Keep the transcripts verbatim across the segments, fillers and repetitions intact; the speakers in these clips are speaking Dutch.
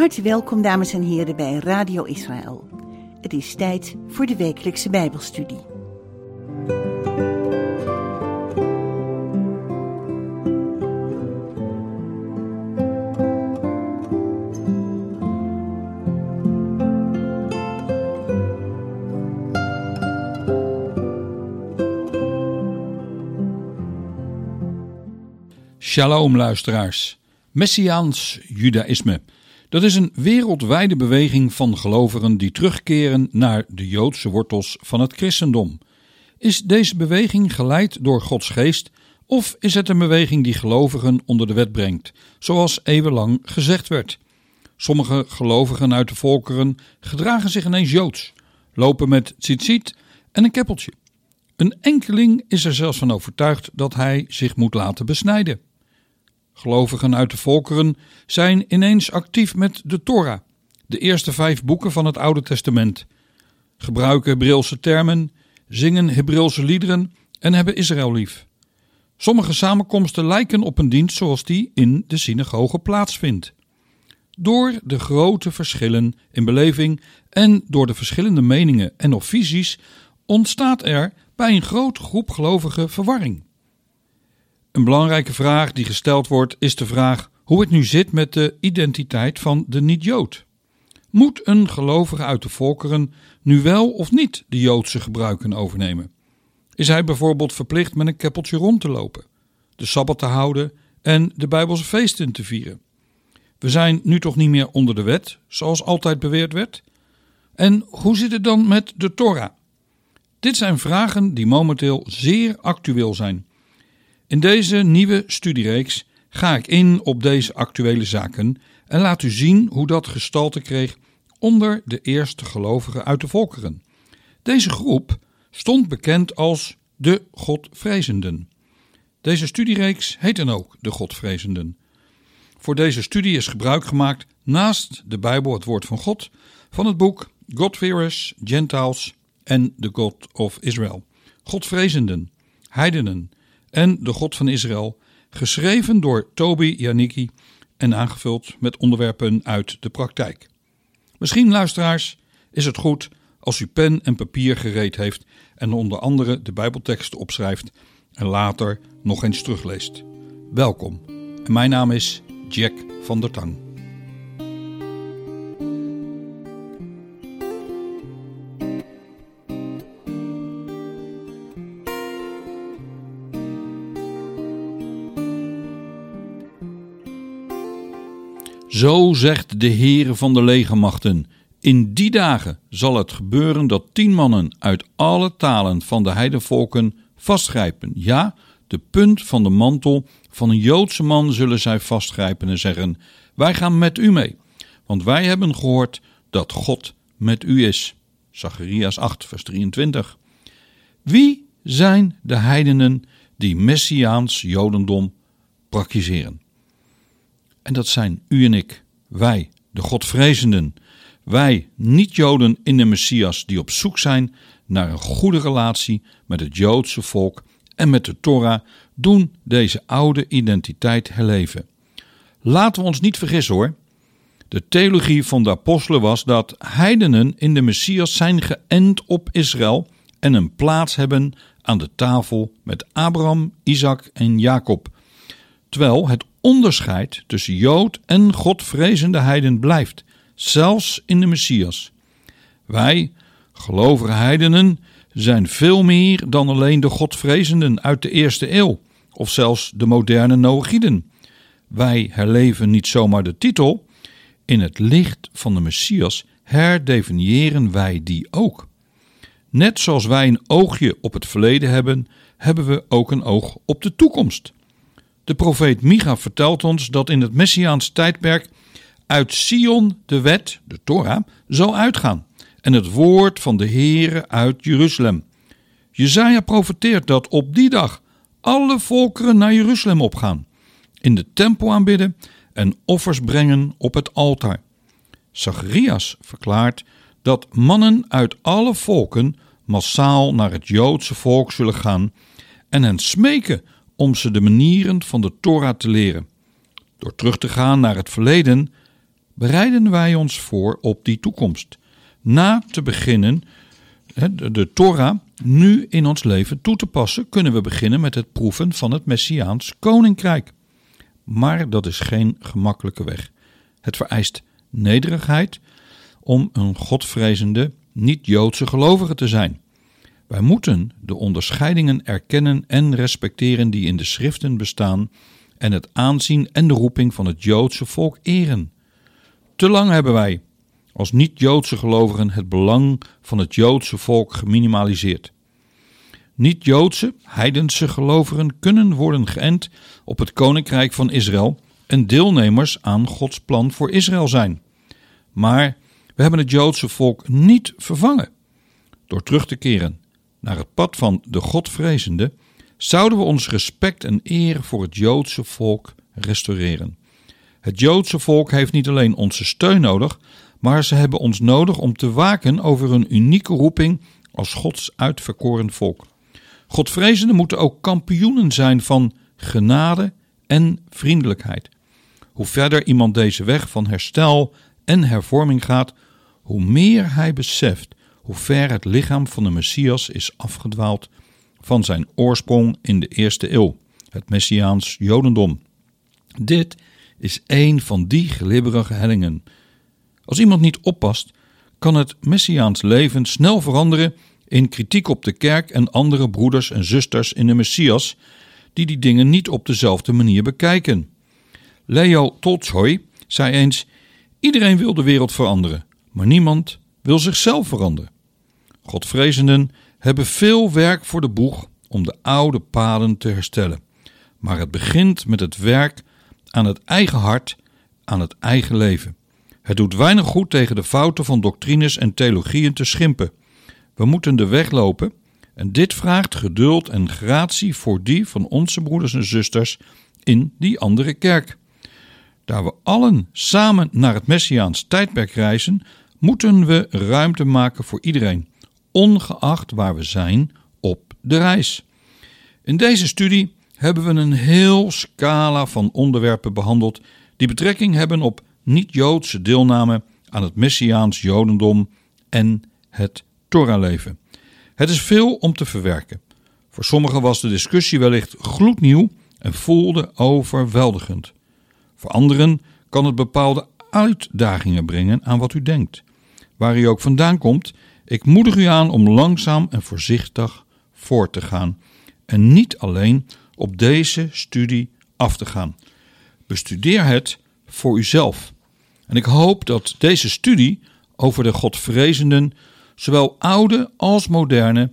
harte welkom, dames en heren, bij Radio Israël. Het is tijd voor de wekelijkse Bijbelstudie. Shalom luisteraars. Messiaans Judaïsme. Dat is een wereldwijde beweging van gelovigen die terugkeren naar de Joodse wortels van het christendom. Is deze beweging geleid door Gods geest of is het een beweging die gelovigen onder de wet brengt, zoals eeuwenlang gezegd werd? Sommige gelovigen uit de volkeren gedragen zich ineens Joods, lopen met tzitzit en een keppeltje. Een enkeling is er zelfs van overtuigd dat hij zich moet laten besnijden. Gelovigen uit de volkeren zijn ineens actief met de Torah, de eerste vijf boeken van het Oude Testament, gebruiken Hebreeuwse termen, zingen Hebreeuwse liederen en hebben Israël lief. Sommige samenkomsten lijken op een dienst zoals die in de synagoge plaatsvindt. Door de grote verschillen in beleving en door de verschillende meningen en of visies ontstaat er bij een grote groep gelovigen verwarring. Een belangrijke vraag die gesteld wordt is de vraag hoe het nu zit met de identiteit van de niet-Jood. Moet een gelovige uit de volkeren nu wel of niet de Joodse gebruiken overnemen? Is hij bijvoorbeeld verplicht met een keppeltje rond te lopen, de Sabbat te houden en de Bijbelse feesten te vieren? We zijn nu toch niet meer onder de wet, zoals altijd beweerd werd? En hoe zit het dan met de Torah? Dit zijn vragen die momenteel zeer actueel zijn. In deze nieuwe studiereeks ga ik in op deze actuele zaken en laat u zien hoe dat gestalte kreeg onder de eerste gelovigen uit de volkeren. Deze groep stond bekend als de Godvrezenden. Deze studiereeks heet dan ook de Godvrezenden. Voor deze studie is gebruik gemaakt naast de Bijbel, het woord van God, van het boek God-fearers, Gentiles en the God of Israel. Godvrezenden, heidenen en de God van Israël, geschreven door Toby Janicki en aangevuld met onderwerpen uit de praktijk. Misschien, luisteraars, is het goed als u pen en papier gereed heeft en onder andere de Bijbelteksten opschrijft en later nog eens terugleest. Welkom. En mijn naam is Jack van der Tang. Zo zegt de Heere van de legermachten: in die dagen zal het gebeuren dat tien mannen uit alle talen van de heidenvolken vastgrijpen. Ja, de punt van de mantel van een Joodse man zullen zij vastgrijpen en zeggen: wij gaan met u mee, want wij hebben gehoord dat God met u is. Zacharias acht, vers drieëntwintig. Wie zijn de heidenen die Messiaans Jodendom praktiseren? En dat zijn u en ik, wij, de Godvrezenden, wij niet-Joden in de Messias die op zoek zijn naar een goede relatie met het Joodse volk en met de Torah, doen deze oude identiteit herleven. Laten we ons niet vergissen hoor. De theologie van de apostelen was dat heidenen in de Messias zijn geënt op Israël en een plaats hebben aan de tafel met Abraham, Isaac en Jacob. Terwijl het onderscheid tussen Jood en Godvrezende heiden blijft, zelfs in de Messias. Wij, gelovige heidenen, zijn veel meer dan alleen de Godvrezenden uit de eerste eeuw, of zelfs de moderne Noachiden. Wij herleven niet zomaar de titel, in het licht van de Messias herdefiniëren wij die ook. Net zoals wij een oogje op het verleden hebben, hebben we ook een oog op de toekomst. De profeet Micha vertelt ons dat in het Messiaans tijdperk uit Sion de wet, de Torah, zal uitgaan en het woord van de Heere uit Jeruzalem. Jesaja profeteert dat op die dag alle volkeren naar Jeruzalem opgaan, in de tempel aanbidden en offers brengen op het altaar. Zacharias verklaart dat mannen uit alle volken massaal naar het Joodse volk zullen gaan en hen smeken om ze de manieren van de Torah te leren. Door terug te gaan naar het verleden bereiden wij ons voor op die toekomst. Na te beginnen de, de Torah nu in ons leven toe te passen, kunnen we beginnen met het proeven van het Messiaans koninkrijk. Maar dat is geen gemakkelijke weg. Het vereist nederigheid om een godvrezende, niet-Joodse gelovige te zijn. Wij moeten de onderscheidingen erkennen en respecteren die in de schriften bestaan en het aanzien en de roeping van het Joodse volk eren. Te lang hebben wij als niet-Joodse gelovigen het belang van het Joodse volk geminimaliseerd. Niet-Joodse, heidense gelovigen kunnen worden geënt op het koninkrijk van Israël en deelnemers aan Gods plan voor Israël zijn. Maar we hebben het Joodse volk niet vervangen. Door terug te keren naar het pad van de Godvrezende zouden we ons respect en eer voor het Joodse volk restaureren. Het Joodse volk heeft niet alleen onze steun nodig, maar ze hebben ons nodig om te waken over een unieke roeping als Gods uitverkoren volk. Godvrezenden moeten ook kampioenen zijn van genade en vriendelijkheid. Hoe verder iemand deze weg van herstel en hervorming gaat, hoe meer hij beseft hoe ver het lichaam van de Messias is afgedwaald van zijn oorsprong in de eerste eeuw, het Messiaans Jodendom. Dit is een van die glibberige hellingen. Als iemand niet oppast, kan het Messiaans leven snel veranderen in kritiek op de kerk en andere broeders en zusters in de Messias, die die dingen niet op dezelfde manier bekijken. Leo Tolstoy zei eens: iedereen wil de wereld veranderen, maar niemand wil zichzelf veranderen. Godvrezenden hebben veel werk voor de boeg om de oude paden te herstellen. Maar het begint met het werk aan het eigen hart, aan het eigen leven. Het doet weinig goed tegen de fouten van doctrines en theologieën te schimpen. We moeten de weg lopen en dit vraagt geduld en gratie voor die van onze broeders en zusters in die andere kerk. Daar we allen samen naar het Messiaans tijdperk reizen, moeten we ruimte maken voor iedereen, ongeacht waar we zijn op de reis. In deze studie hebben we een heel scala van onderwerpen behandeld die betrekking hebben op niet-Joodse deelname aan het Messiaans Jodendom en het Torahleven. Het is veel om te verwerken. Voor sommigen was de discussie wellicht gloednieuw en voelde overweldigend. Voor anderen kan het bepaalde uitdagingen brengen aan wat u denkt. Waar u ook vandaan komt, ik moedig u aan om langzaam en voorzichtig voort te gaan en niet alleen op deze studie af te gaan. Bestudeer het voor uzelf. En ik hoop dat deze studie over de Godvrezenden, zowel oude als moderne,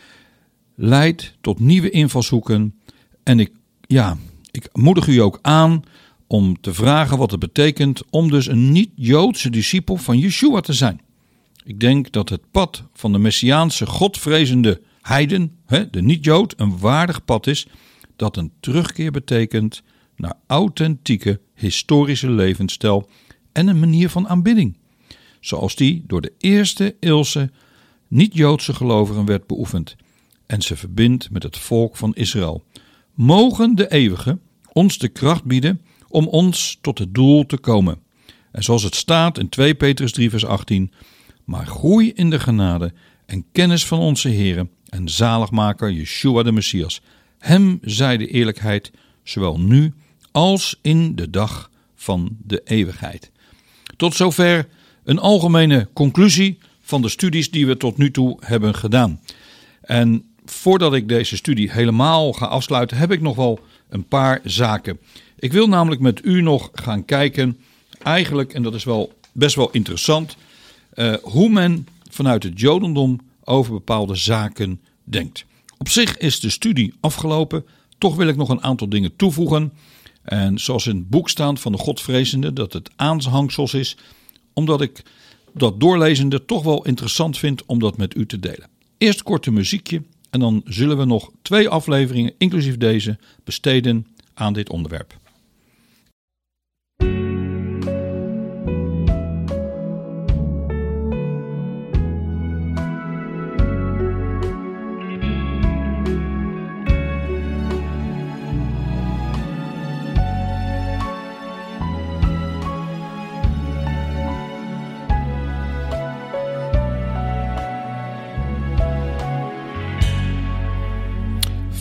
leidt tot nieuwe invalshoeken. En ik, ja, ik moedig u ook aan om te vragen wat het betekent om dus een niet-Joodse discipel van Yeshua te zijn. Ik denk dat het pad van de Messiaanse Godvrezende heiden, de niet-Jood, een waardig pad is dat een terugkeer betekent naar authentieke historische levensstijl en een manier van aanbidding, zoals die door de eerste eeuwse niet-Joodse gelovigen werd beoefend en ze verbindt met het volk van Israël. Mogen de Eeuwige ons de kracht bieden om ons tot het doel te komen. En zoals het staat in tweede Petrus drie vers achttien, maar groei in de genade en kennis van onze Heere en zaligmaker Yeshua de Messias. Hem zij de eerlijkheid, zowel nu als in de dag van de eeuwigheid. Tot zover een algemene conclusie van de studies die we tot nu toe hebben gedaan. En voordat ik deze studie helemaal ga afsluiten, heb ik nog wel een paar zaken. Ik wil namelijk met u nog gaan kijken, eigenlijk, en dat is wel best wel interessant, uh, hoe men vanuit het Jodendom over bepaalde zaken denkt. Op zich is de studie afgelopen, toch wil ik nog een aantal dingen toevoegen. En zoals in het boek staat van de Godvrezende, dat het aanhangsels is, omdat ik dat doorlezende toch wel interessant vind om dat met u te delen. Eerst kort een muziekje en dan zullen we nog twee afleveringen, inclusief deze, besteden aan dit onderwerp.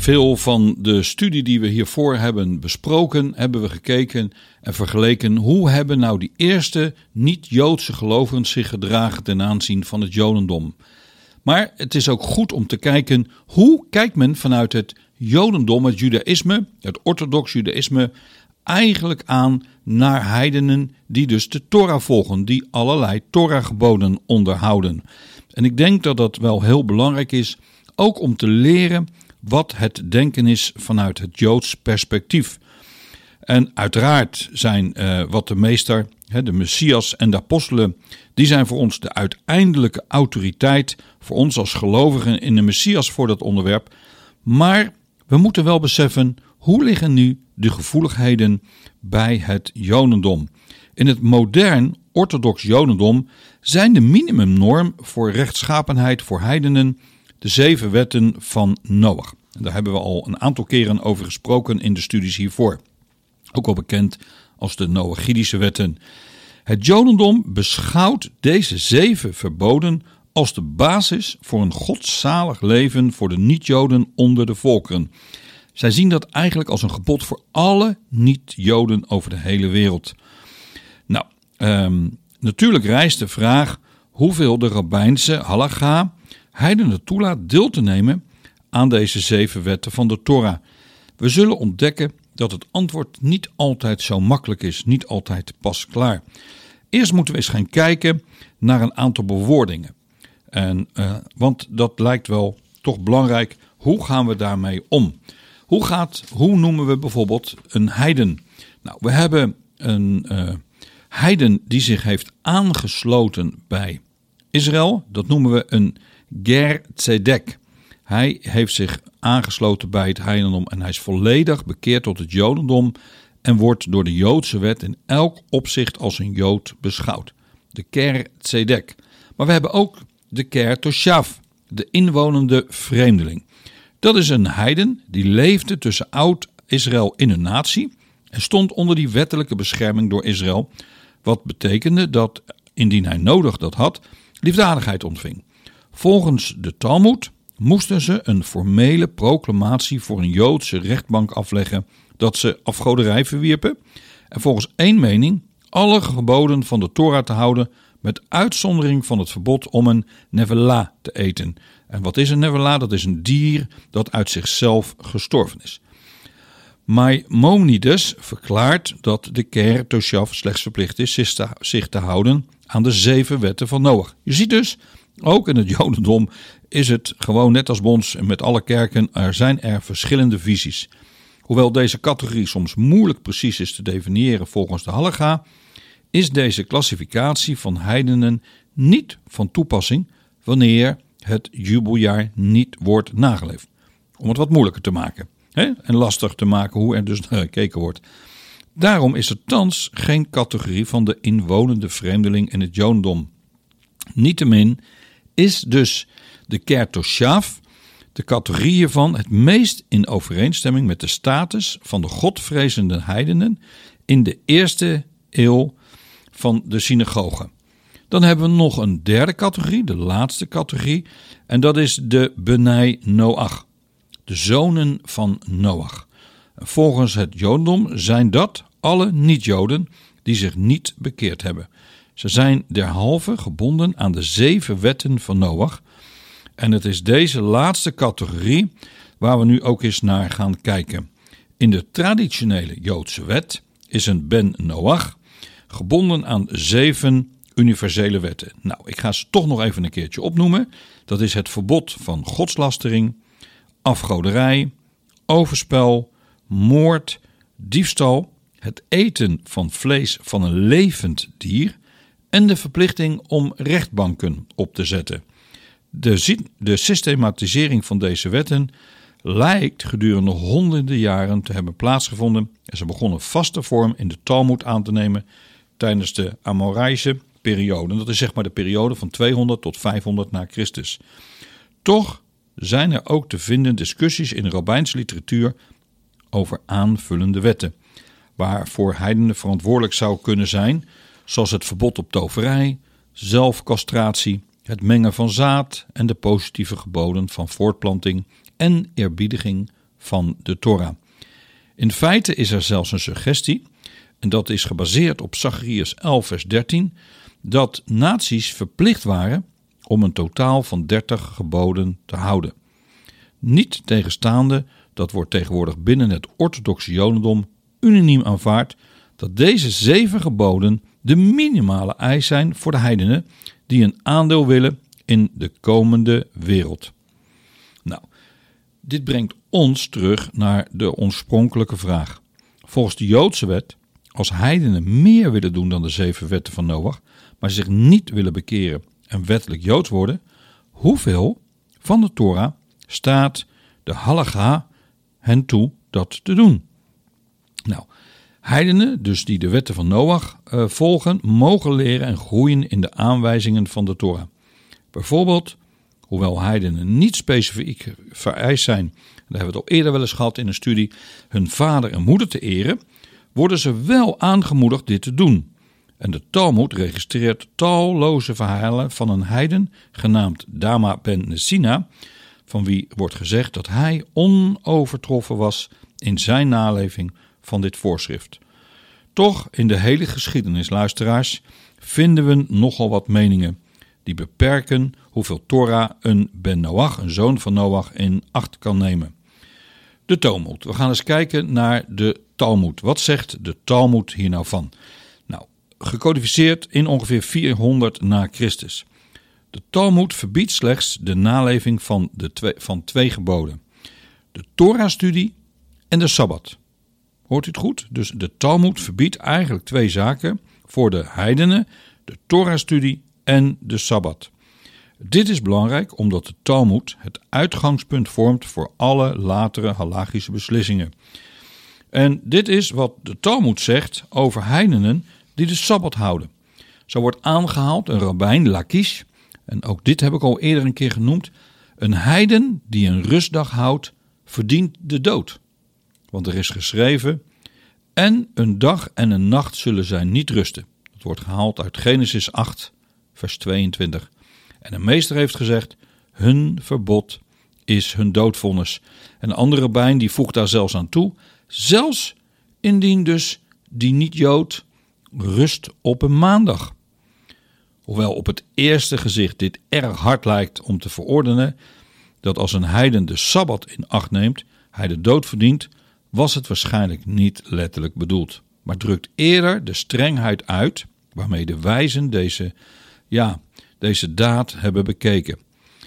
veel van de studie die we hiervoor hebben besproken, hebben we gekeken en vergeleken hoe hebben nou die eerste niet-Joodse gelovigen zich gedragen ten aanzien van het Jodendom. Maar het is ook goed om te kijken hoe kijkt men vanuit het Jodendom, het Judaïsme, het orthodox Judaïsme, eigenlijk aan naar heidenen die dus de Torah volgen, die allerlei Torah-geboden onderhouden. En ik denk dat dat wel heel belangrijk is, ook om te leren wat het denken is vanuit het Joods perspectief. En uiteraard zijn uh, wat de meester, hè, de Messias en de apostelen, die zijn voor ons de uiteindelijke autoriteit, voor ons als gelovigen in de Messias voor dat onderwerp. Maar we moeten wel beseffen, hoe liggen nu de gevoeligheden bij het Jodendom? In het modern orthodox Jodendom zijn de minimumnorm voor rechtschapenheid voor heidenen de zeven wetten van Noach. Daar hebben we al een aantal keren over gesproken in de studies hiervoor. Ook al bekend als de Noachidische wetten. Het Jodendom beschouwt deze zeven verboden als de basis voor een godzalig leven voor de niet-Joden onder de volkeren. Zij zien dat eigenlijk als een gebod voor alle niet-Joden over de hele wereld. Nou, um, natuurlijk rijst de vraag hoeveel de rabbijnse halacha heidenen toelaat deel te nemen aan deze zeven wetten van de Torah. We zullen ontdekken dat het antwoord niet altijd zo makkelijk is, niet altijd pasklaar. Eerst moeten we eens gaan kijken naar een aantal bewoordingen. En, uh, want dat lijkt wel toch belangrijk. Hoe gaan we daarmee om? Hoe, gaat, hoe noemen we bijvoorbeeld een heiden? Nou, we hebben een uh, heiden die zich heeft aangesloten bij Israël. Dat noemen we een ger tzedek. Hij heeft zich aangesloten bij het heidendom en hij is volledig bekeerd tot het Jodendom en wordt door de Joodse wet in elk opzicht als een Jood beschouwd. De ger tzedek. Maar we hebben ook de ker toshav, de inwonende vreemdeling. Dat is een heiden die leefde tussen oud-Israël in een natie en stond onder die wettelijke bescherming door Israël, wat betekende dat, indien hij nodig dat had, liefdadigheid ontving. Volgens de Talmoed moesten ze een formele proclamatie voor een Joodse rechtbank afleggen dat ze afgoderij verwierpen en volgens één mening alle geboden van de Torah te houden met uitzondering van het verbod om een nevela te eten. En wat is een nevela? Dat is een dier dat uit zichzelf gestorven is. Maimonides verklaart dat de ker toshav slechts verplicht is zich te, zich te houden aan de zeven wetten van Noach. Je ziet dus, ook in het Jodendom is het gewoon net als bij ons en met alle kerken, er zijn er verschillende visies. Hoewel deze categorie soms moeilijk precies is te definiëren volgens de halacha, is deze klassificatie van heidenen niet van toepassing wanneer het jubeljaar niet wordt nageleefd. Om het wat moeilijker te maken, hè? En lastig te maken hoe er dus naar gekeken wordt. Daarom is er thans geen categorie van de inwonende vreemdeling in het Jodendom. Niettemin is dus de ker toshav, de categorie hiervan, het meest in overeenstemming met de status van de godvrezende heidenen in de eerste eeuw van de synagoge. Dan hebben we nog een derde categorie, de laatste categorie, en dat is de Benai Noach, de zonen van Noach. Volgens het Jodendom zijn dat alle niet-Joden die zich niet bekeerd hebben. Ze zijn derhalve gebonden aan de zeven wetten van Noach. En het is deze laatste categorie waar we nu ook eens naar gaan kijken. In de traditionele Joodse wet is een Ben Noach gebonden aan zeven universele wetten. Nou, ik ga ze toch nog even een keertje opnoemen. Dat is het verbod van godslastering, afgoderij, overspel, moord, diefstal, het eten van vlees van een levend dier en de verplichting om rechtbanken op te zetten. De, de systematisering van deze wetten lijkt gedurende honderden jaren te hebben plaatsgevonden en ze begonnen vaste vorm in de Talmoed aan te nemen tijdens de Amoraïsche periode. Dat is zeg maar de periode van tweehonderd tot vijfhonderd na Christus. Toch zijn er ook te vinden discussies in de rabbijnse literatuur over aanvullende wetten, waarvoor heidenen verantwoordelijk zou kunnen zijn, zoals het verbod op toverij, zelfcastratie, het mengen van zaad en de positieve geboden van voortplanting en eerbiediging van de Torah. In feite is er zelfs een suggestie, en dat is gebaseerd op Zacharias elf vers dertien, dat naties verplicht waren om een totaal van dertig geboden te houden. Niet tegenstaande, dat wordt tegenwoordig binnen het orthodoxe jodendom unaniem aanvaard, dat deze zeven geboden de minimale eis zijn voor de heidenen die een aandeel willen in de komende wereld. Nou, dit brengt ons terug naar de oorspronkelijke vraag. Volgens de Joodse wet, als heidenen meer willen doen dan de zeven wetten van Noach, maar zich niet willen bekeren en wettelijk Joods worden, hoeveel van de Torah staat de halacha hen toe dat te doen? Nou, heidenen, dus die de wetten van Noach uh, volgen, mogen leren en groeien in de aanwijzingen van de Torah. Bijvoorbeeld, hoewel heidenen niet specifiek vereist zijn, daar hebben we het al eerder wel eens gehad in een studie, hun vader en moeder te eren, worden ze wel aangemoedigd dit te doen. En de Talmud registreert talloze verhalen van een heiden genaamd Dama ben Nessina, van wie wordt gezegd dat hij onovertroffen was in zijn naleving van dit voorschrift. Toch, in de hele geschiedenis, luisteraars, vinden we nogal wat meningen die beperken hoeveel Torah een ben Noach, een zoon van Noach, in acht kan nemen. De Talmud. We gaan eens kijken naar de Talmud. Wat zegt de Talmud hier nou van? Nou, gecodificeerd in ongeveer vierhonderd na Christus. De Talmud verbiedt slechts de naleving van, de twee, van twee geboden. De Torah-studie en de Sabbat. Hoort u het goed? Dus de Talmud verbiedt eigenlijk twee zaken voor de heidenen, de Torah-studie en de Sabbat. Dit is belangrijk omdat de Talmud het uitgangspunt vormt voor alle latere halachische beslissingen. En dit is wat de Talmud zegt over heidenen die de Sabbat houden. Zo wordt aangehaald een rabbijn, Lakish, en ook dit heb ik al eerder een keer genoemd, een heiden die een rustdag houdt, verdient de dood. Want er is geschreven, en een dag en een nacht zullen zij niet rusten. Dat wordt gehaald uit Genesis acht, vers tweeëntwintig. En de meester heeft gezegd, hun verbod is hun doodvonnis. En de andere rabbijn die voegt daar zelfs aan toe, zelfs indien dus die niet-Jood rust op een maandag. Hoewel op het eerste gezicht dit erg hard lijkt om te verordenen, dat als een heiden de Sabbat in acht neemt, hij de dood verdient, was het waarschijnlijk niet letterlijk bedoeld. Maar drukt eerder de strengheid uit waarmee de wijzen deze, ja, deze daad hebben bekeken.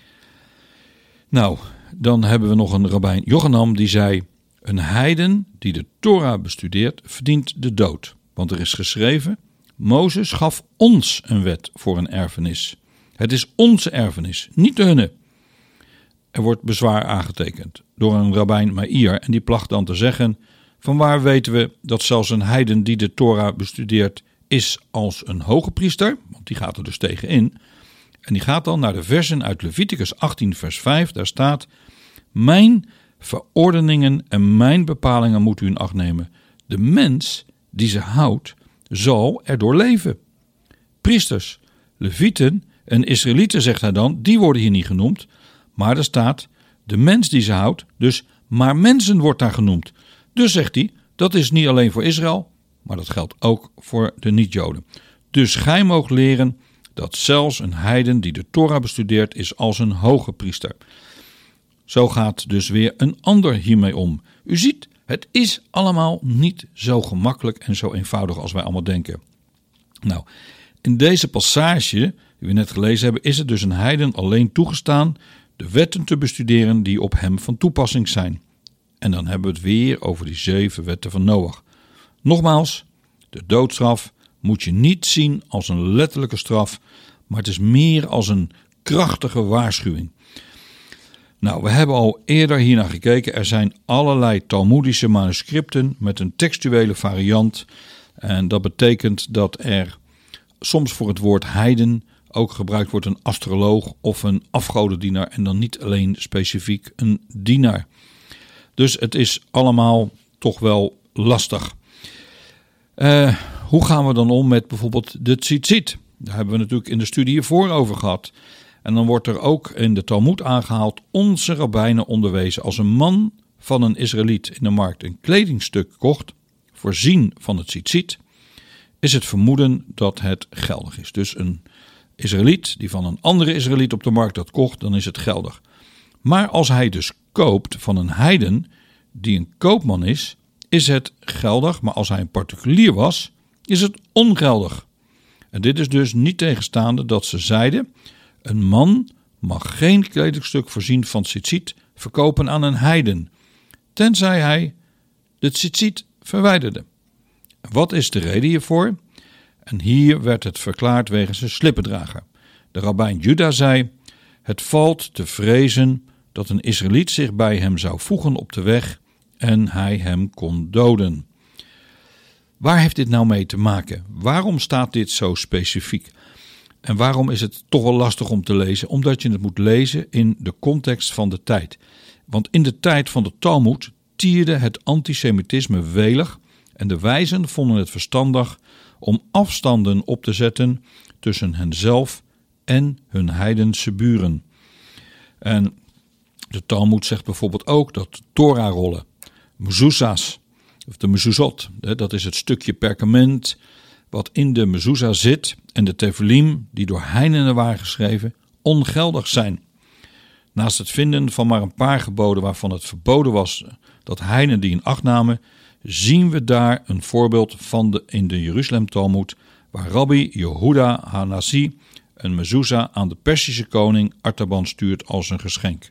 Nou, dan hebben we nog een rabbijn Jochanam die zei, een heiden die de Torah bestudeert verdient de dood. Want er is geschreven, Mozes gaf ons een wet voor een erfenis. Het is onze erfenis, niet de hunne. Er wordt bezwaar aangetekend door een rabbijn Meir en die placht dan te zeggen, vanwaar weten we dat zelfs een heiden die de Torah bestudeert is als een hoge priester, want die gaat er dus tegen in. En die gaat dan naar de versen uit Leviticus achttien vers vijf, daar staat, mijn verordeningen en mijn bepalingen moet u in acht nemen. De mens die ze houdt, zal erdoor leven. Priesters, levieten en Israëlieten, zegt hij dan, die worden hier niet genoemd, maar er staat, de mens die ze houdt, dus maar mensen wordt daar genoemd. Dus zegt hij, dat is niet alleen voor Israël, maar dat geldt ook voor de niet-Joden. Dus gij moogt leren dat zelfs een heiden die de Torah bestudeert is als een hoge priester. Zo gaat dus weer een ander hiermee om. U ziet, het is allemaal niet zo gemakkelijk en zo eenvoudig als wij allemaal denken. Nou, in deze passage, die we net gelezen hebben, is het dus een heiden alleen toegestaan de wetten te bestuderen die op hem van toepassing zijn. En dan hebben we het weer over die zeven wetten van Noach. Nogmaals, de doodstraf moet je niet zien als een letterlijke straf, maar het is meer als een krachtige waarschuwing. Nou, we hebben al eerder hiernaar gekeken. Er zijn allerlei Talmoedische manuscripten met een textuele variant. En dat betekent dat er soms voor het woord heiden ook gebruikt wordt een astroloog of een afgodendienaar en dan niet alleen specifiek een dienaar. Dus het is allemaal toch wel lastig. Uh, hoe gaan we dan om met bijvoorbeeld de tzitzit? Daar hebben we natuurlijk in de studie hiervoor over gehad. En dan wordt er ook in de Talmud aangehaald, onze rabbijnen onderwezen, als een man van een Israëliet in de markt een kledingstuk kocht, voorzien van het tzitzit, is het vermoeden dat het geldig is. Dus een Israëliet die van een andere Israëliet op de markt dat kocht, dan is het geldig. Maar als hij dus koopt van een heiden die een koopman is, is het geldig. Maar als hij een particulier was, is het ongeldig. En dit is dus niet tegenstaande dat ze zeiden: een man mag geen kledingstuk voorzien van tzitzit verkopen aan een heiden, tenzij hij de tzitzit verwijderde. Wat is de reden hiervoor? En hier werd het verklaard wegens een slippendrager. De rabbijn Juda zei: het valt te vrezen dat een Israëliet zich bij hem zou voegen op de weg en hij hem kon doden. Waar heeft dit nou mee te maken? Waarom staat dit zo specifiek? En waarom is het toch wel lastig om te lezen? Omdat je het moet lezen in de context van de tijd. Want in de tijd van de Talmoed tierde het antisemitisme welig en de wijzen vonden het verstandig om afstanden op te zetten tussen henzelf en hun heidense buren. En de Talmoed zegt bijvoorbeeld ook dat Torah-rollen, mezuzahs, of de mezuzot, dat is het stukje perkament wat in de mezuzah zit, en de tefilim die door heidenen waren geschreven, ongeldig zijn. Naast het vinden van maar een paar geboden waarvan het verboden was dat heidenen die in acht namen, zien we daar een voorbeeld van de, in de Jeruzalem Talmoed, waar Rabbi Yehuda Hanassi een mezuzah aan de Persische koning Artaban stuurt als een geschenk.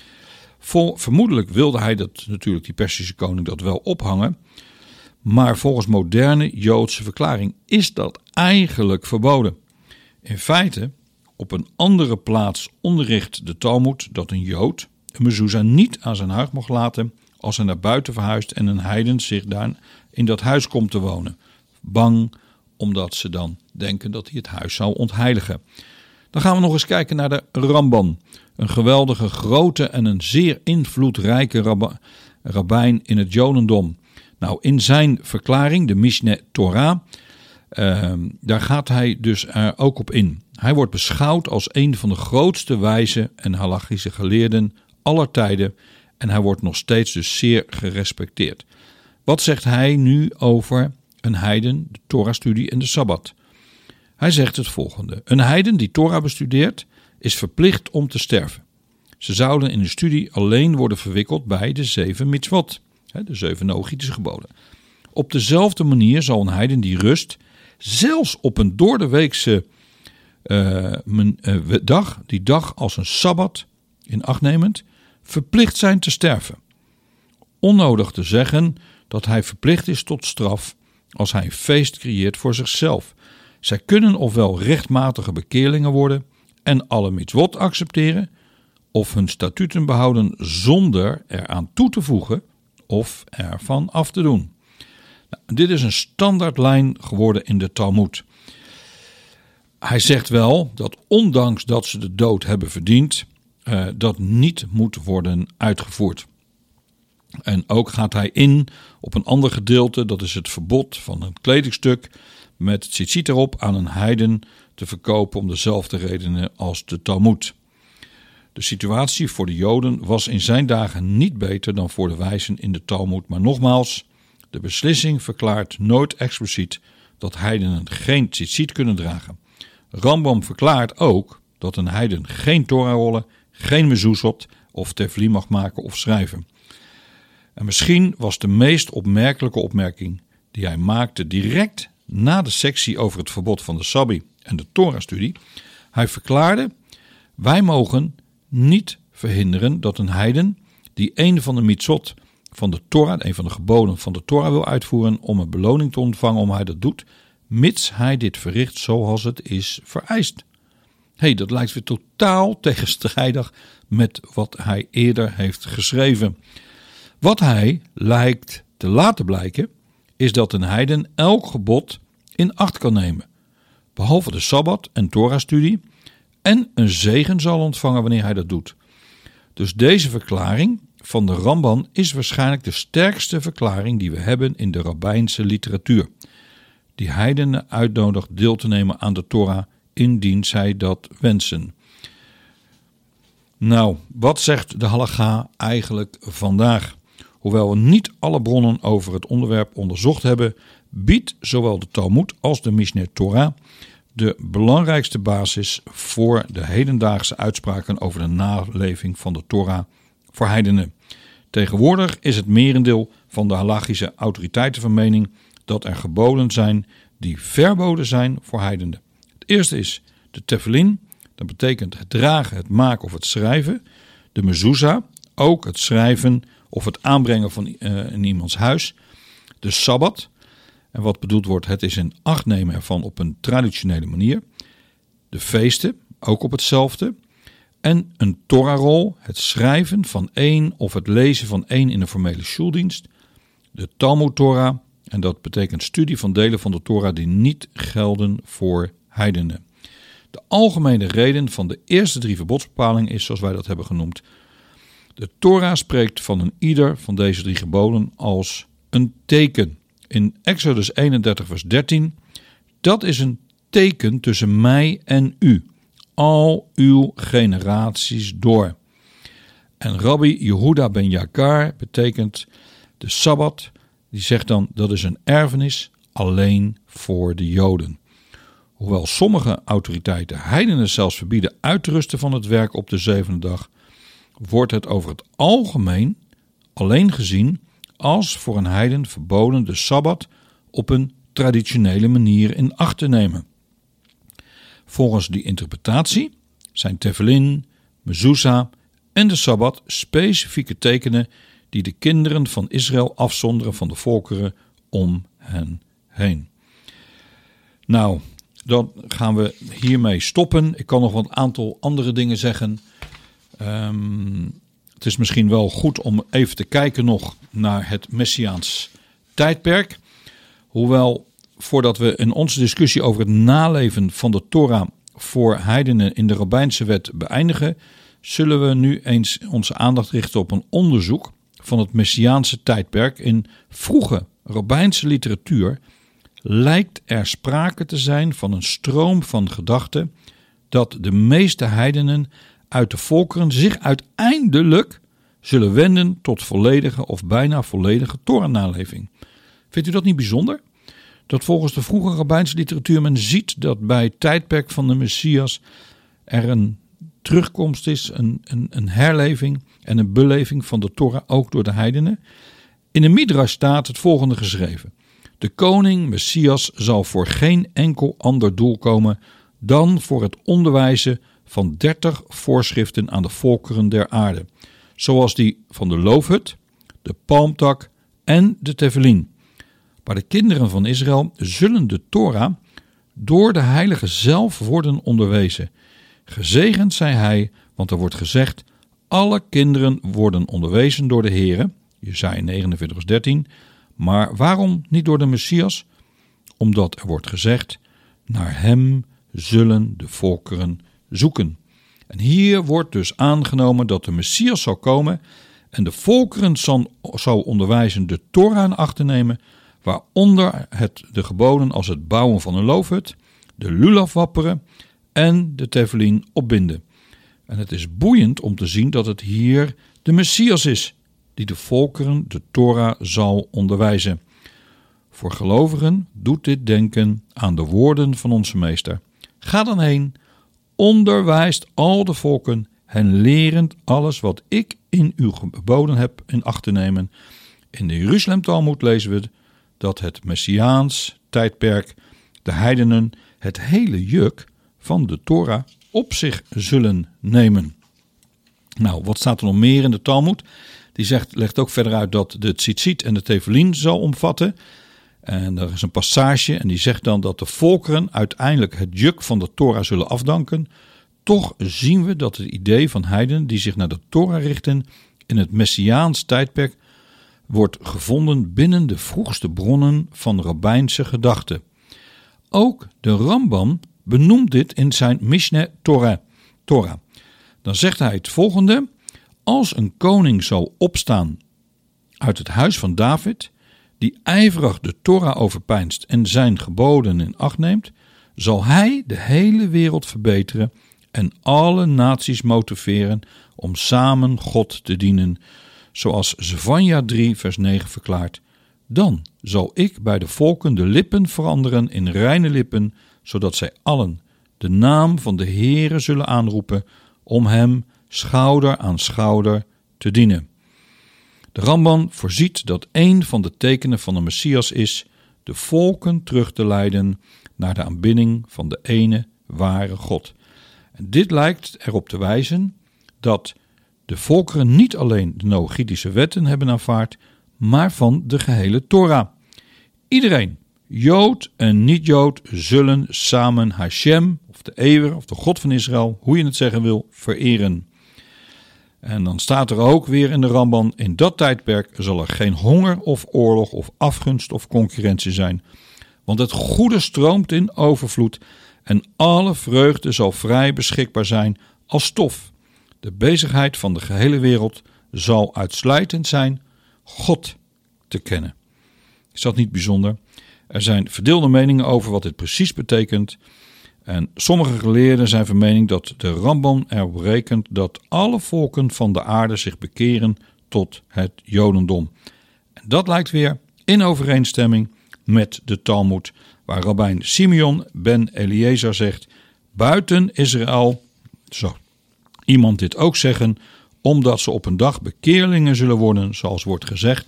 Vol, vermoedelijk wilde hij dat natuurlijk, die Persische koning, dat wel ophangen, maar volgens moderne Joodse verklaring is dat eigenlijk verboden. In feite, op een andere plaats onderricht de Talmoed dat een Jood een mezuzah niet aan zijn huis mag laten als hij naar buiten verhuist en een heiden zich daar in dat huis komt te wonen. Bang omdat ze dan denken dat hij het huis zou ontheiligen. Dan gaan we nog eens kijken naar de Ramban. Een geweldige, grote en een zeer invloedrijke rabbi, rabbijn in het Jodendom. Nou, in zijn verklaring, de Mishneh Torah, uh, daar gaat hij dus er ook op in. Hij wordt beschouwd als een van de grootste wijze en halachische geleerden aller tijden en hij wordt nog steeds dus zeer gerespecteerd. Wat zegt hij nu over een heiden, de Torah-studie en de Sabbat? Hij zegt het volgende: een heiden die Torah bestudeert is verplicht om te sterven. Ze zouden in de studie alleen worden verwikkeld bij de zeven mitzvot, de zeven Noachitische geboden. Op dezelfde manier zal een heiden die rust, zelfs op een doordeweekse uh, men, uh, dag, die dag als een Sabbat in acht nemend, verplicht zijn te sterven. Onnodig te zeggen dat hij verplicht is tot straf als hij een feest creëert voor zichzelf. Zij kunnen ofwel rechtmatige bekeerlingen worden en alle mitzvot accepteren, of hun statuten behouden zonder eraan toe te voegen of ervan af te doen. Nou, dit is een standaardlijn geworden in de Talmoed. Hij zegt wel dat ondanks dat ze de dood hebben verdiend, uh, dat niet moet worden uitgevoerd. En ook gaat hij in op een ander gedeelte, dat is het verbod van een kledingstuk met tzitzit erop aan een heiden te verkopen om dezelfde redenen als de Talmoed. De situatie voor de Joden was in zijn dagen niet beter dan voor de wijzen in de Talmoed, maar nogmaals, de beslissing verklaart nooit expliciet dat heidenen geen tzitzit kunnen dragen. Rambam verklaart ook dat een heiden geen Torah-rollen, geen mezuzot of tefilin mag maken of schrijven. En misschien was de meest opmerkelijke opmerking die hij maakte direct na de sectie over het verbod van de Sabbi en de Torah-studie. Hij verklaarde: wij mogen niet verhinderen dat een heiden die een van de mitzvot van de Torah, een van de geboden van de Torah wil uitvoeren om een beloning te ontvangen om hij dat doet, mits hij dit verricht zoals het is vereist. Hé, hey, dat lijkt weer totaal tegenstrijdig met wat hij eerder heeft geschreven. Wat hij lijkt te laten blijken, is dat een heiden elk gebod in acht kan nemen, behalve de Sabbat en Torah-studie, en een zegen zal ontvangen wanneer hij dat doet. Dus deze verklaring van de Ramban is waarschijnlijk de sterkste verklaring die we hebben in de rabbijnse literatuur, die heidenen uitnodigt deel te nemen aan de Torah indien zij dat wensen. Nou, wat zegt de halacha eigenlijk vandaag? Hoewel we niet alle bronnen over het onderwerp onderzocht hebben, biedt zowel de Talmoed als de Mishneh Torah de belangrijkste basis voor de hedendaagse uitspraken over de naleving van de Torah voor heidenen. Tegenwoordig is het merendeel van de halachische autoriteiten van mening dat er geboden zijn die verboden zijn voor heidenen. Het eerste is de tefillin, dat betekent het dragen, het maken of het schrijven. De mezuzah, ook het schrijven of het aanbrengen van uh, in iemands huis. De sabbat, en wat bedoeld wordt, het is in acht nemen ervan op een traditionele manier. De feesten, ook op hetzelfde. En een Torahrol, het schrijven van één of het lezen van één in een formele shuldienst. De Talmud Torah, en dat betekent studie van delen van de Torah die niet gelden voor heidenen. De algemene reden van de eerste drie verbodsbepalingen is, zoals wij dat hebben genoemd, de Torah spreekt van een ieder van deze drie geboden als een teken. In Exodus eenendertig vers dertien, dat is een teken tussen mij en u, al uw generaties door. En Rabbi Yehuda ben Yakar betekent de Sabbat, die zegt dan dat is een erfenis alleen voor de Joden. Hoewel sommige autoriteiten heidenen zelfs verbieden uit te rusten van het werk op de zevende dag, wordt het over het algemeen alleen gezien als voor een heiden verboden de Sabbat op een traditionele manier in acht te nemen. Volgens die interpretatie zijn tefillin, mezuzah en de Sabbat specifieke tekenen die de kinderen van Israël afzonderen van de volkeren om hen heen. Nou, dan gaan we hiermee stoppen. Ik kan nog wel een aantal andere dingen zeggen. Um, het is misschien wel goed om even te kijken nog naar het Messiaans tijdperk. Hoewel, voordat we in onze discussie over het naleven van de Torah voor heidenen in de rabbijnse wet beëindigen, zullen we nu eens onze aandacht richten op een onderzoek van het Messiaanse tijdperk. In vroege rabbijnse literatuur lijkt er sprake te zijn van een stroom van gedachten dat de meeste heidenen uit de volkeren zich uiteindelijk zullen wenden tot volledige of bijna volledige Torah-naleving. Vindt u dat niet bijzonder? Dat volgens de vroege rabbijnse literatuur men ziet dat bij het tijdperk van de Messias er een terugkomst is, een, een, een herleving en een beleving van de Torah ook door de heidenen. In de Midrash staat het volgende geschreven: de koning Messias zal voor geen enkel ander doel komen dan voor het onderwijzen van dertig voorschriften aan de volkeren der aarde, zoals die van de loofhut, de palmtak en de tefillin. Maar de kinderen van Israël zullen de Torah door de heilige zelf worden onderwezen. Gezegend zij hij, want er wordt gezegd, alle kinderen worden onderwezen door de Heere, Jesaja negenenveertig vers dertien, maar waarom niet door de Messias? Omdat er wordt gezegd, naar hem zullen de volkeren zoeken. En hier wordt dus aangenomen dat de Messias zal komen en de volkeren zal onderwijzen de Torah in acht te nemen, waaronder het, de geboden als het bouwen van een loofhut, de lulav wapperen en de tefillin opbinden. En het is boeiend om te zien dat het hier de Messias is die de volkeren de Torah zal onderwijzen. Voor gelovigen doet dit denken aan de woorden van onze meester. Ga dan heen, onderwijst al de volken, hen lerend alles wat ik in u geboden heb in acht te nemen. In de Jeruzalem Talmud lezen we dat het Messiaans tijdperk de heidenen het hele juk van de Torah op zich zullen nemen. Nou, wat staat er nog meer in de Talmud? Die zegt, legt ook verder uit dat de tzitzit en de tefillin zal omvatten. En er is een passage en die zegt dan dat de volkeren uiteindelijk het juk van de Torah zullen afdanken. Toch zien we dat het idee van heidenen die zich naar de Torah richten in het Messiaans tijdperk wordt gevonden binnen de vroegste bronnen van rabbijnse gedachten. Ook de Rambam benoemt dit in zijn Mishneh Torah. Torah. Dan zegt hij het volgende: als een koning zal opstaan uit het huis van David, die ijverig de Torah overpeinst en zijn geboden in acht neemt, zal hij de hele wereld verbeteren en alle naties motiveren om samen God te dienen, zoals Zefanja drie vers negen verklaart: dan zal ik bij de volken de lippen veranderen in reine lippen, zodat zij allen de naam van de Heere zullen aanroepen om hem schouder aan schouder te dienen. De Ramban voorziet dat een van de tekenen van de Messias is de volken terug te leiden naar de aanbidding van de ene ware God. En dit lijkt erop te wijzen dat de volkeren niet alleen de Noachidische wetten hebben aanvaard, maar van de gehele Torah. Iedereen, Jood en niet-Jood, zullen samen Hashem, of de Ewer, of de God van Israël, hoe je het zeggen wil, vereren. En dan staat er ook weer in de Ramban: in dat tijdperk zal er geen honger of oorlog of afgunst of concurrentie zijn. Want het goede stroomt in overvloed en alle vreugde zal vrij beschikbaar zijn als stof. De bezigheid van de gehele wereld zal uitsluitend zijn God te kennen. Is dat niet bijzonder? Er zijn verdeelde meningen over wat dit precies betekent. En sommige geleerden zijn van mening dat de Ramban erop rekent dat alle volken van de aarde zich bekeren tot het Jodendom. En dat lijkt weer in overeenstemming met de Talmoed, waar rabbijn Simeon ben Eliezer zegt: buiten Israël, zo iemand dit ook zeggen, omdat ze op een dag bekeerlingen zullen worden, zoals wordt gezegd,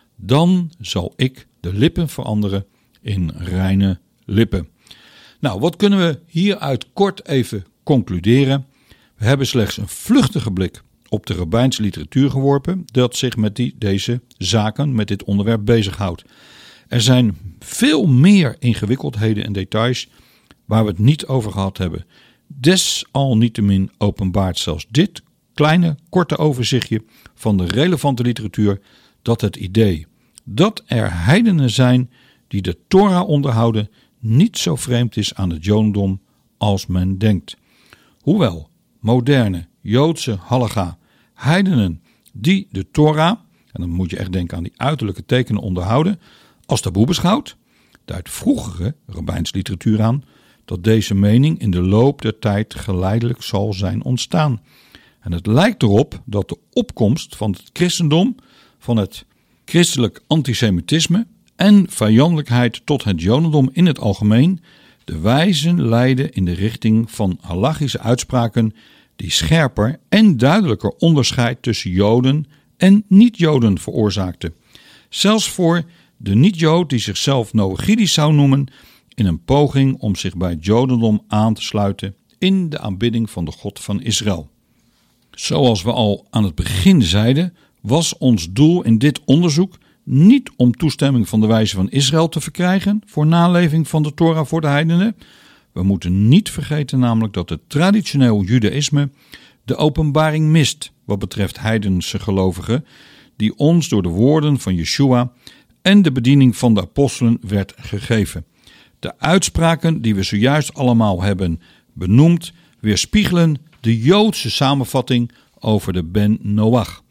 dan zal ik de lippen veranderen in reine lippen. Nou, wat kunnen we hieruit kort even concluderen? We hebben slechts een vluchtige blik op de rabbijnse literatuur geworpen dat zich met die, deze zaken, met dit onderwerp bezighoudt. Er zijn veel meer ingewikkeldheden en details waar we het niet over gehad hebben. Desalniettemin openbaart zelfs dit kleine, korte overzichtje van de relevante literatuur dat het idee dat er heidenen zijn die de Torah onderhouden niet zo vreemd is aan het Jodendom als men denkt. Hoewel moderne Joodse halacha heidenen die de Torah, en dan moet je echt denken aan die uiterlijke tekenen, onderhouden, als taboe beschouwt, duidt vroegere rabbijnse literatuur aan dat deze mening in de loop der tijd geleidelijk zal zijn ontstaan. En het lijkt erop dat de opkomst van het christendom, van het christelijk antisemitisme en vijandelijkheid tot het Jodendom in het algemeen de wijzen leiden in de richting van halachische uitspraken die scherper en duidelijker onderscheid tussen Joden en niet-Joden veroorzaakten. Zelfs voor de niet-Jood die zichzelf Noachidisch zou noemen, in een poging om zich bij het Jodendom aan te sluiten in de aanbidding van de God van Israël. Zoals we al aan het begin zeiden, was ons doel in dit onderzoek niet om toestemming van de wijze van Israël te verkrijgen voor naleving van de Torah voor de heidenen. We moeten niet vergeten namelijk dat het traditioneel judaïsme de openbaring mist wat betreft heidense gelovigen, die ons door de woorden van Yeshua en de bediening van de apostelen werd gegeven. De uitspraken die we zojuist allemaal hebben benoemd weerspiegelen de Joodse samenvatting over de Ben Noach.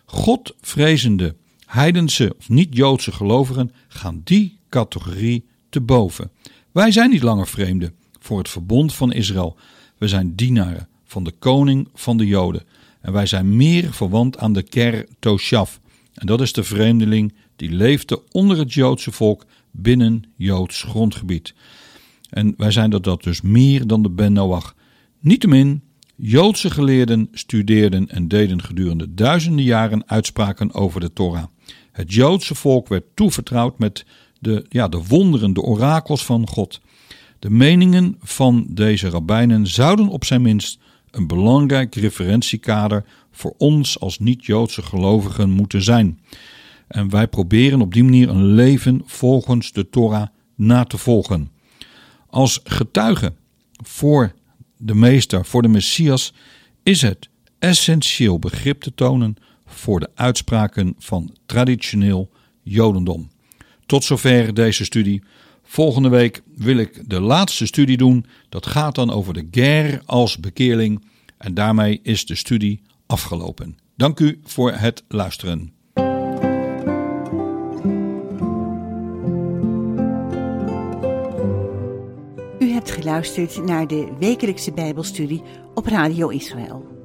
Godvrezende heidense of niet-Joodse gelovigen gaan die categorie te boven. Wij zijn niet langer vreemden voor het verbond van Israël. We zijn dienaren van de koning van de Joden. En wij zijn meer verwant aan de Ker Toshav. En dat is de vreemdeling die leefde onder het Joodse volk binnen Joods grondgebied. En wij zijn dat, dat dus meer dan de Ben Noach. Niettemin, Joodse geleerden studeerden en deden gedurende duizenden jaren uitspraken over de Torah. Het Joodse volk werd toevertrouwd met de, ja, de wonderen, de orakels van God. De meningen van deze rabbijnen zouden op zijn minst een belangrijk referentiekader voor ons als niet-Joodse gelovigen moeten zijn. En wij proberen op die manier een leven volgens de Torah na te volgen. Als getuige voor de meester, voor de Messias, is het essentieel begrip te tonen voor de uitspraken van traditioneel Jodendom. Tot zover deze studie. Volgende week wil ik de laatste studie doen. Dat gaat dan over de ger als bekeerling. En daarmee is de studie afgelopen. Dank u voor het luisteren. U hebt geluisterd naar de wekelijkse Bijbelstudie op Radio Israël.